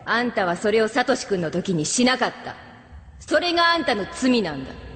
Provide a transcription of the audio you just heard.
あんたはそれをサトシ君の時にしなかった。それがあんたの罪なんだ。